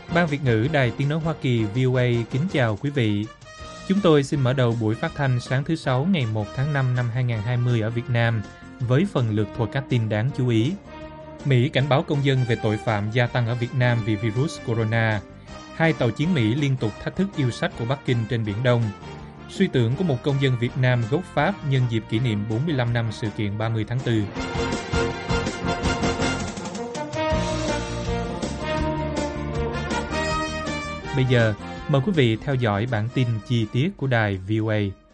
Ban Việt ngữ Đài Tiếng nói Hoa Kỳ VOA kính chào quý vị. Chúng tôi xin mở đầu buổi phát thanh sáng thứ Sáu ngày 1 tháng 5 năm 2020 ở Việt Nam với phần lược thuộc các tin đáng chú ý. Mỹ cảnh báo công dân về tội phạm gia tăng ở Việt Nam vì virus corona. 2 tàu chiến Mỹ liên tục thách thức yêu sách của Bắc Kinh trên Biển Đông. Suy tưởng của một công dân Việt Nam gốc Pháp nhân dịp kỷ niệm 45 năm sự kiện 30 tháng 4. Bây giờ, mời quý vị theo dõi bản tin chi tiết của đài VOA.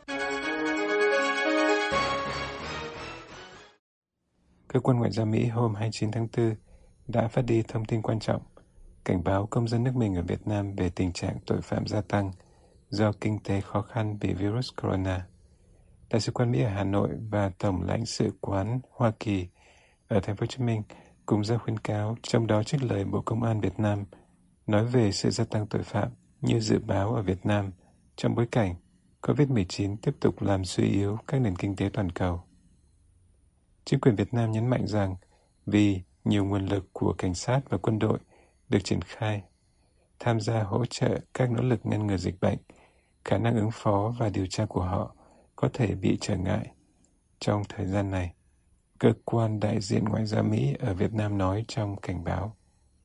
Cơ quan Ngoại giao Mỹ hôm 29 tháng 4 đã phát đi thông tin quan trọng, cảnh báo công dân nước mình ở Việt Nam về tình trạng tội phạm gia tăng do kinh tế khó khăn vì virus corona. Đại sứ quán Mỹ ở Hà Nội và Tổng lãnh sự quán Hoa Kỳ ở Thành phố Hồ Chí Minh cùng ra khuyến cáo, trong đó trích lời Bộ Công an Việt Nam nói về sự gia tăng tội phạm như dự báo ở Việt Nam trong bối cảnh COVID-19 tiếp tục làm suy yếu các nền kinh tế toàn cầu. Chính quyền Việt Nam nhấn mạnh rằng vì nhiều nguồn lực của cảnh sát và quân đội được triển khai, tham gia hỗ trợ các nỗ lực ngăn ngừa dịch bệnh, khả năng ứng phó và điều tra của họ có thể bị trở ngại. Trong thời gian này, cơ quan đại diện Ngoại giao Mỹ ở Việt Nam nói trong cảnh báo.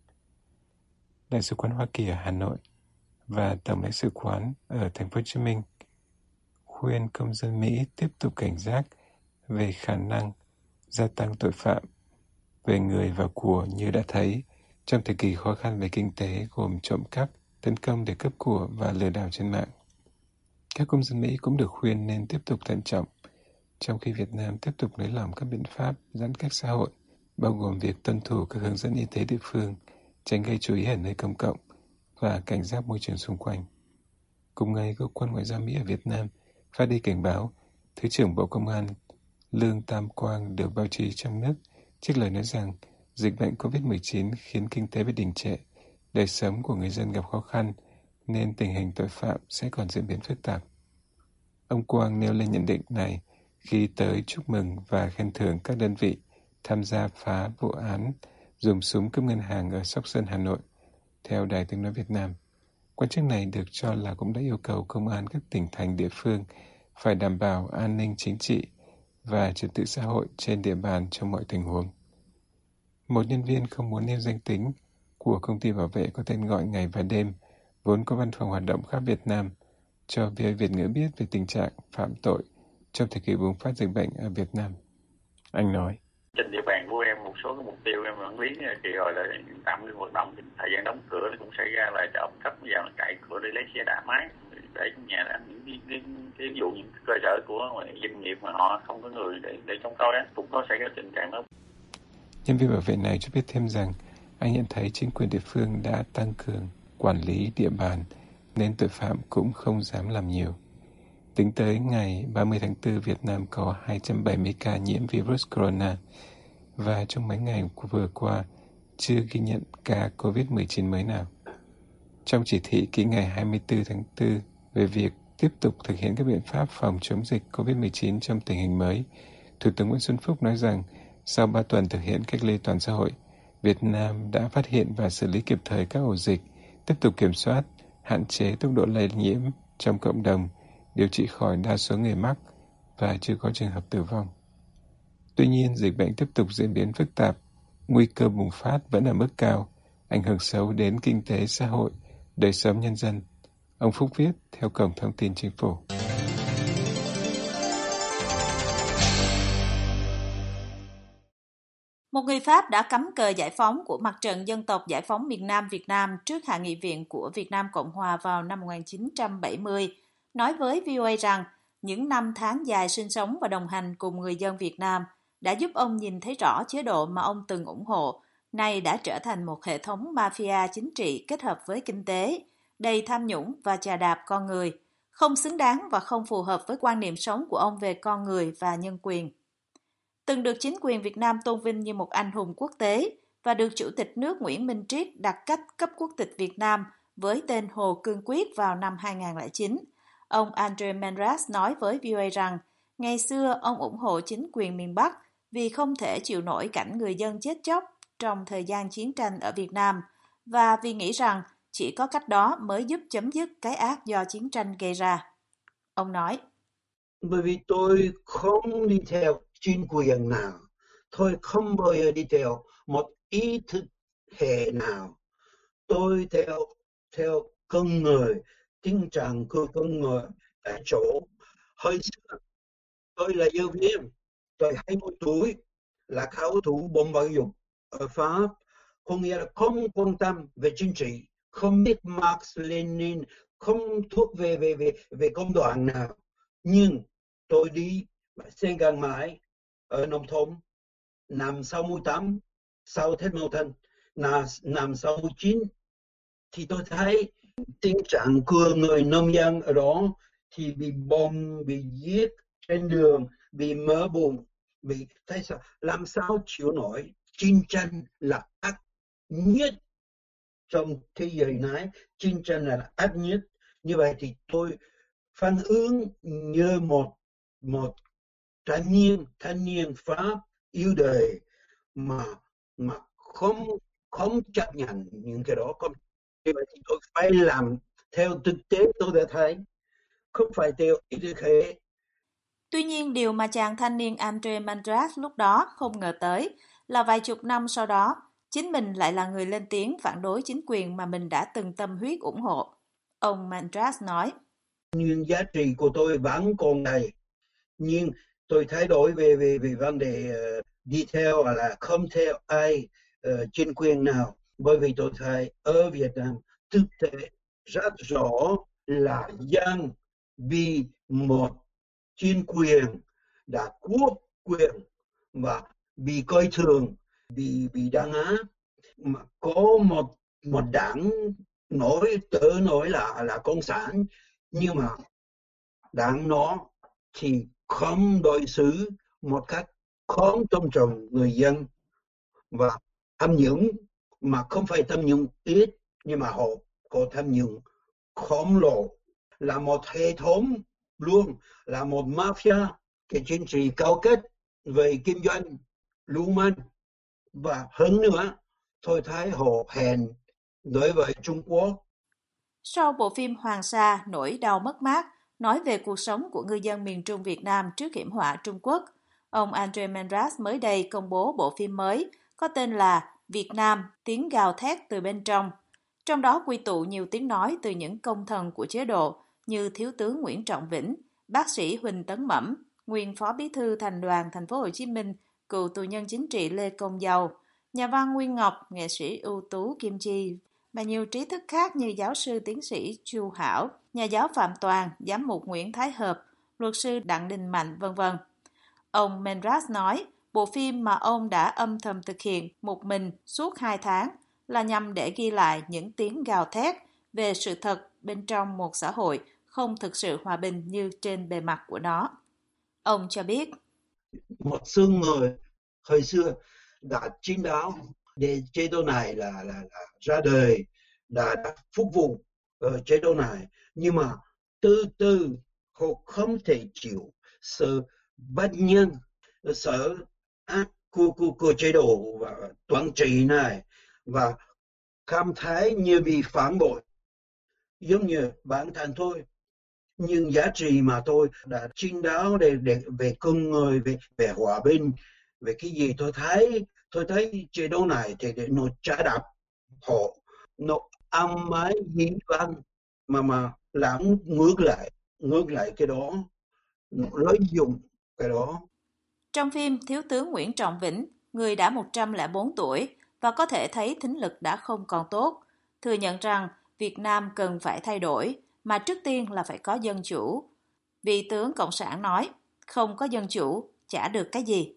Đại sứ quán Hoa Kỳ ở Hà Nội và Tổng lãnh sự quán ở Thành phố Hồ Chí Minh khuyên công dân Mỹ tiếp tục cảnh giác về khả năng gia tăng tội phạm về người và của như đã thấy trong thời kỳ khó khăn về kinh tế gồm trộm cắp, tấn công để cướp của và lừa đảo trên mạng. Các công dân Mỹ cũng được khuyên nên tiếp tục thận trọng trong khi Việt Nam tiếp tục nới lỏng các biện pháp giãn cách xã hội, bao gồm việc tuân thủ các hướng dẫn y tế địa phương, tránh gây chú ý ở nơi công cộng và cảnh giác môi trường xung quanh. Cùng ngày, cơ quan Ngoại giao Mỹ ở Việt Nam phát đi cảnh báo, Thứ trưởng Bộ Công an Lương Tam Quang được báo chí trong nước trích lời nói rằng dịch bệnh COVID-19 khiến kinh tế bị đình trệ, đời sống của người dân gặp khó khăn, nên tình hình tội phạm sẽ còn diễn biến phức tạp. Ông Quang nêu lên nhận định này khi tới chúc mừng và khen thưởng các đơn vị tham gia phá vụ án dùng súng cướp ngân hàng ở Sóc Sơn, Hà Nội. Theo Đài Tiếng nói Việt Nam, quan chức này được cho là cũng đã yêu cầu công an các tỉnh thành địa phương phải đảm bảo an ninh chính trị và trật tự xã hội trên địa bàn trong mọi tình huống. Một nhân viên không muốn nêu danh tính của công ty bảo vệ có tên gọi Ngày và Đêm, vốn có văn phòng hoạt động khắp Việt Nam, cho VOA Việt ngữ biết về tình trạng phạm tội trong thời kỳ bùng phát dịch bệnh ở Việt Nam. Anh nói: Trên địa bàn của em, một số cái mục tiêu em quản lý thì rồi là tạm ngưng hoạt động, thời gian đóng cửa thì cũng xảy ra là trộm cắp vào cậy cửa để lấy xe đạp máy để nhà làm những cái vụ những cơ sở của doanh nghiệp mà họ không có người để trông coi á, cũng có xảy ra tình trạng đó. Nhân viên bảo vệ này cho biết thêm rằng anh nhận thấy chính quyền địa phương đã tăng cường quản lý địa bàn nên tội phạm cũng không dám làm nhiều. Tính tới ngày 30 tháng 4, Việt Nam có 270 ca nhiễm virus corona và trong mấy ngày vừa qua chưa ghi nhận ca COVID-19 mới nào. Trong chỉ thị ký ngày 24 tháng 4 về việc tiếp tục thực hiện các biện pháp phòng chống dịch COVID-19 trong tình hình mới, Thủ tướng Nguyễn Xuân Phúc nói rằng sau 3 tuần thực hiện cách ly toàn xã hội, Việt Nam đã phát hiện và xử lý kịp thời các ổ dịch, tiếp tục kiểm soát, hạn chế tốc độ lây nhiễm trong cộng đồng, điều trị khỏi đa số người mắc và chưa có trường hợp tử vong. Tuy nhiên, dịch bệnh tiếp tục diễn biến phức tạp, nguy cơ bùng phát vẫn ở mức cao, ảnh hưởng xấu đến kinh tế xã hội, đời sống nhân dân. Ông Phúc viết theo Cổng Thông tin Chính phủ. Một người Pháp đã cắm cờ giải phóng của Mặt trận Dân tộc Giải phóng miền Nam Việt Nam trước Hạ nghị viện của Việt Nam Cộng Hòa vào năm 1970, nói với VOA rằng những năm tháng dài sinh sống và đồng hành cùng người dân Việt Nam đã giúp ông nhìn thấy rõ chế độ mà ông từng ủng hộ, nay đã trở thành một hệ thống mafia chính trị kết hợp với kinh tế, đầy tham nhũng và chà đạp con người, không xứng đáng và không phù hợp với quan niệm sống của ông về con người và nhân quyền. Từng được chính quyền Việt Nam tôn vinh như một anh hùng quốc tế và được Chủ tịch nước Nguyễn Minh Triết đặt cách cấp quốc tịch Việt Nam với tên Hồ Cương Quyết vào năm 2009, ông Andre Menras nói với VOA rằng ngày xưa ông ủng hộ chính quyền miền Bắc vì không thể chịu nổi cảnh người dân chết chóc trong thời gian chiến tranh ở Việt Nam và vì nghĩ rằng chỉ có cách đó mới giúp chấm dứt cái ác do chiến tranh gây ra. Ông nói, bởi vì tôi không đi theo chính quyền nào, tôi không bao giờ đi theo một ý thức hệ nào. Tôi theo con người, tình trạng của con người tại chỗ. Hồi xưa tôi là giáo viên, tôi 20 tuổi là khảo thủ bom bạo dụng ở Pháp, có nghĩa là không quan tâm về chính trị, không biết Marx Lenin, không thuộc về công đoàn nào, nhưng tôi đi xe gắn máy ở nông thôn năm 68 sau Tết Mậu Thân, năm 69 thì tôi thấy tình trạng của người nông dân ở đó thì bị bom, bị giết trên đường, bị mở bụng, bị thấy sao, làm sao chịu nổi. Chiến tranh là ác nhất trong thế giới này, chiến tranh là ác nhất. Như vậy thì tôi phản ứng như một thanh niên Pháp yêu đời mà không chấp nhận những cái đó. Như vậy thì tôi phải làm theo thực tế tôi đã thấy, không phải theo ý thức hệ. Tuy nhiên, điều mà chàng thanh niên Andre Mandras lúc đó không ngờ tới là vài chục năm sau đó, chính mình lại là người lên tiếng phản đối chính quyền mà mình đã từng tâm huyết ủng hộ. Ông Mandras nói, Nhưng giá trị của tôi vẫn còn đây, nhưng tôi thay đổi về vấn đề đi theo hoặc là không theo ai chính quyền nào, bởi vì tôi thấy ở Việt Nam thực tế rất rõ là dân bị một chính quyền đã quốc quyền và bị coi thường, bị đàn áp, mà có một đảng nói là cộng sản, nhưng mà đảng nó thì không đối xử một cách không tôn trọng người dân, và tham nhũng, mà không phải tham nhũng ít, nhưng mà họ có tham nhũng khổng lồ, là một hệ thống luôn, là một mafia, cái chính trị cao cấp về kinh doanh lưu manh. Và hơn nữa, tôi thấy họ hèn đối với Trung Quốc. sau bộ phim Hoàng Sa nỗi đau mất mát, nói về cuộc sống của ngư dân miền Trung Việt Nam trước hiểm họa Trung Quốc, ông Andre Mandras mới đây công bố bộ phim mới có tên là Việt Nam, tiếng gào thét từ bên trong đó quy tụ nhiều tiếng nói từ những công thần của chế độ như Thiếu tướng Nguyễn Trọng Vĩnh, bác sĩ Huỳnh Tấn Mẩm, nguyên Phó Bí thư Thành đoàn Thành phố Hồ Chí Minh, cựu tù nhân chính trị Lê Công Dầu, nhà văn Nguyên Ngọc, nghệ sĩ ưu tú Kim Chi và nhiều trí thức khác như giáo sư tiến sĩ Chu Hảo, nhà giáo Phạm Toàn, giám mục Nguyễn Thái Hợp, luật sư Đặng Đình Mạnh, v.v. Ông Mandras nói, bộ phim mà ông đã âm thầm thực hiện một mình suốt 2 tháng là nhằm để ghi lại những tiếng gào thét về sự thật bên trong một xã hội không thực sự hòa bình như trên bề mặt của nó. Ông cho biết, một số người hồi xưa đã chiến đấu để chế độ này là ra đời, đã phục vụ chế độ này, nhưng mà từ từ họ không thể chịu sự bất nhân, sự ác của chế độ và toàn trị này, và cảm thấy như bị phản bội. Giống như bản thân tôi, nhưng giá trị mà tôi đã chiến đấu để về con người, về hòa bình, về cái gì tôi thấy chế độ này thì nó trả đạp họ, nó âm ái dĩ văn mà làm ngược lại cái đó, lợi dụng cái đó. Trong phim, Thiếu tướng Nguyễn Trọng Vĩnh, người đã 104 tuổi và có thể thấy thính lực đã không còn tốt, thừa nhận rằng Việt Nam cần phải thay đổi, mà trước tiên là phải có dân chủ. Vị tướng Cộng sản nói, không có dân chủ, chả được cái gì.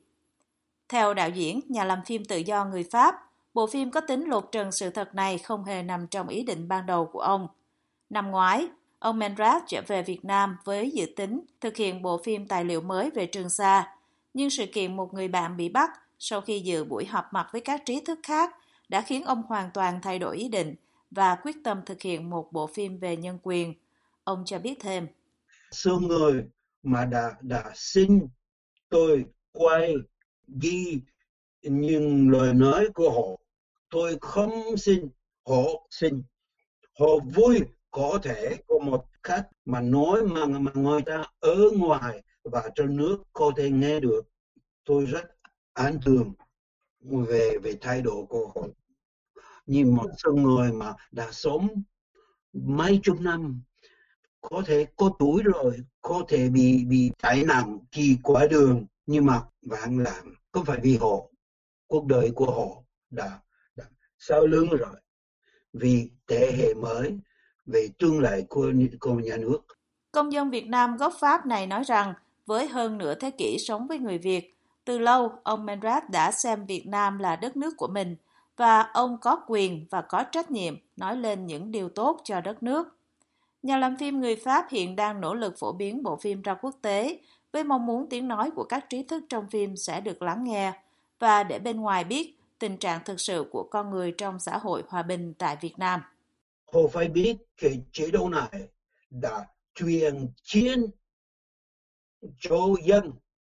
Theo đạo diễn, nhà làm phim tự do người Pháp, bộ phim có tính lột trần sự thật này không hề nằm trong ý định ban đầu của ông. Năm ngoái, ông Mandras trở về Việt Nam với dự tính thực hiện bộ phim tài liệu mới về Trường Sa, nhưng sự kiện một người bạn bị bắt sau khi dự buổi họp mặt với các trí thức khác đã khiến ông hoàn toàn thay đổi ý định và quyết tâm thực hiện một bộ phim về nhân quyền. Ông cho biết thêm, số người mà đã xin tôi quay ghi những lời nói của họ, tôi không xin, họ xin. Họ vui có thể có một cách mà nói mà người ta ở ngoài và trong nước có thể nghe được. Tôi rất ấn tượng về thái độ của họ. Như một số người mà đã sống mấy chục năm, có thể có tuổi rồi, có thể bị tai nạn khi qua đường, nhưng mà vẫn làm. Không phải vì họ, cuộc đời của họ đã sau lưng rồi, vì thế hệ mới, về tương lai của nhà nước. Công dân Việt Nam gốc Pháp này nói rằng, với hơn nửa thế kỷ sống với người Việt, từ lâu ông Menrat đã xem Việt Nam là đất nước của mình và ông có quyền và có trách nhiệm nói lên những điều tốt cho đất nước. Nhà làm phim người Pháp hiện đang nỗ lực phổ biến bộ phim ra quốc tế với mong muốn tiếng nói của các trí thức trong phim sẽ được lắng nghe và để bên ngoài biết tình trạng thực sự của con người trong xã hội hòa bình tại Việt Nam. Họ phải biết cái chế độ này đã truyền chiến cho dân,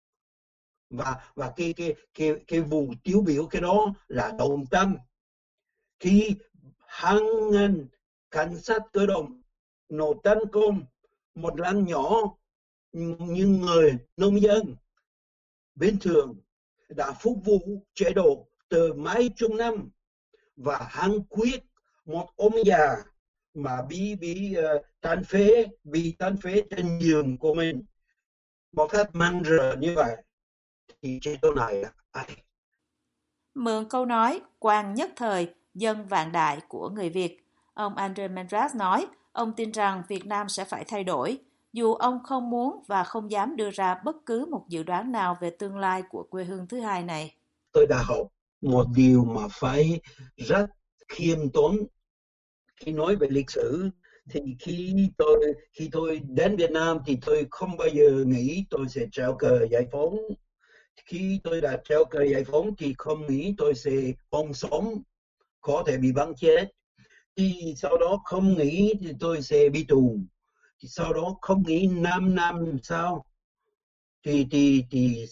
và cái vụ tiêu biểu cái đó là Đồng Tâm. Khi hàng ngàn cảnh sát cơ động nổ tấn công một làng nhỏ, những người nông dân bình thường đã phục vụ chế độ từ mấy chục năm, và hắn quyết một ông già mà bị tàn phế trên giường của mình một cách man rợ như vậy, thì chế độ này là ai? Mượn câu nói quan nhất thời, dân vạn đại của người Việt, ông André Menrat nói ông tin rằng Việt Nam sẽ phải thay đổi, dù ông không muốn và không dám đưa ra bất cứ một dự đoán nào về tương lai của quê hương thứ hai này. Tôi đã học một điều mà phải rất khiêm tốn khi nói về lịch sử. Thì khi tôi đến Việt Nam thì tôi không bao giờ nghĩ tôi sẽ treo cờ giải phóng. Khi tôi đã treo cờ giải phóng thì không nghĩ tôi sẽ còn sống, có thể bị bắn chết. Thì sau đó không nghĩ thì tôi sẽ bị tù. Thì sau đó không nghĩ 5 năm sau thì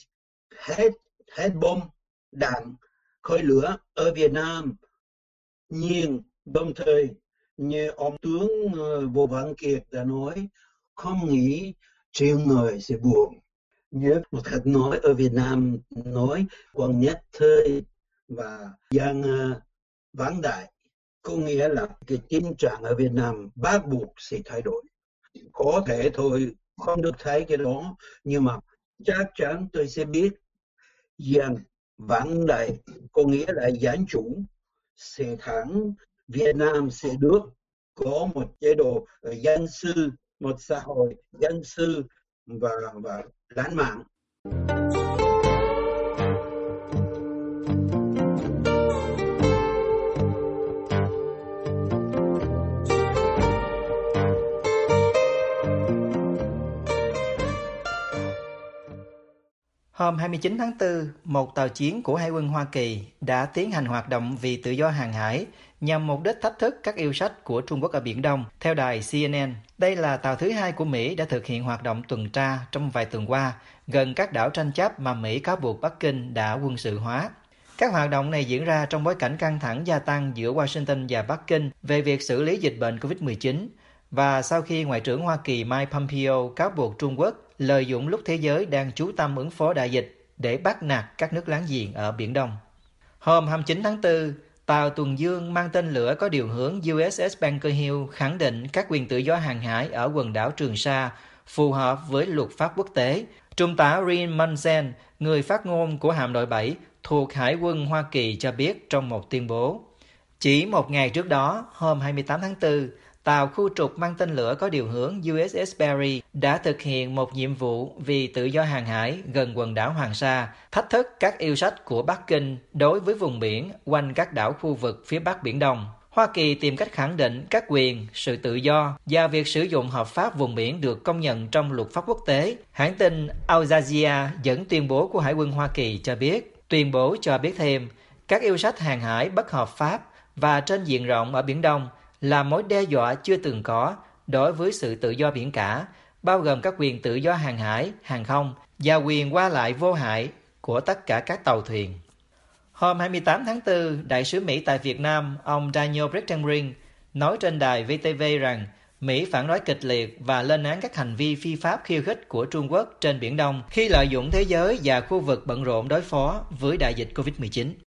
hết bom đạn khói lửa ở Việt Nam. Nhưng đồng thời như ông tướng Vô Văn Kiệt đã nói, không nghĩ triệu người sẽ buồn. Nhớ một cách nói ở Việt Nam nói quan nhất thời và dân vãng đại, có nghĩa là cái tình trạng ở Việt Nam bắt buộc sẽ thay đổi. Có thể tôi không được thấy cái đó, nhưng mà chắc chắn tôi sẽ biết dân vãng đại, có nghĩa là dân chủ sẽ thắng. Việt Nam sẽ được có một chế độ dân sự, một xã hội dân sự và lãng mạn. Hôm 29 tháng 4, một tàu chiến của Hải quân Hoa Kỳ đã tiến hành hoạt động vì tự do hàng hải nhằm mục đích thách thức các yêu sách của Trung Quốc ở Biển Đông, theo đài CNN. Đây là tàu thứ hai của Mỹ đã thực hiện hoạt động tuần tra trong vài tuần qua gần các đảo tranh chấp mà Mỹ cáo buộc Bắc Kinh đã quân sự hóa. Các hoạt động này diễn ra trong bối cảnh căng thẳng gia tăng giữa Washington và Bắc Kinh về việc xử lý dịch bệnh COVID-19, và sau khi Ngoại trưởng Hoa Kỳ Mike Pompeo cáo buộc Trung Quốc lợi dụng lúc thế giới đang chú tâm ứng phó đại dịch để bắt nạt các nước láng giềng ở Biển Đông. Hôm 29 tháng 4, tàu tuần dương mang tên lửa có điều hướng USS Bunker Hill khẳng định các quyền tự do hàng hải ở quần đảo Trường Sa phù hợp với luật pháp quốc tế. Trung tá Rin Munson, người phát ngôn của hạm đội 7 thuộc Hải quân Hoa Kỳ cho biết trong một tuyên bố. Chỉ một ngày trước đó, hôm 28 tháng 4, tàu khu trục mang tên lửa có điều hướng USS Perry đã thực hiện một nhiệm vụ vì tự do hàng hải gần quần đảo Hoàng Sa, thách thức các yêu sách của Bắc Kinh đối với vùng biển quanh các đảo khu vực phía Bắc Biển Đông. Hoa Kỳ tìm cách khẳng định các quyền, sự tự do và việc sử dụng hợp pháp vùng biển được công nhận trong luật pháp quốc tế. Hãng tin Al Jazeera dẫn tuyên bố của Hải quân Hoa Kỳ cho biết, tuyên bố cho biết thêm, các yêu sách hàng hải bất hợp pháp và trên diện rộng ở Biển Đông là mối đe dọa chưa từng có đối với sự tự do biển cả, bao gồm các quyền tự do hàng hải, hàng không và quyền qua lại vô hại của tất cả các tàu thuyền. Hôm 28 tháng 4, Đại sứ Mỹ tại Việt Nam, ông Daniel Breckenridge, nói trên đài VTV rằng Mỹ phản đối kịch liệt và lên án các hành vi phi pháp khiêu khích của Trung Quốc trên Biển Đông khi lợi dụng thế giới và khu vực bận rộn đối phó với đại dịch COVID-19.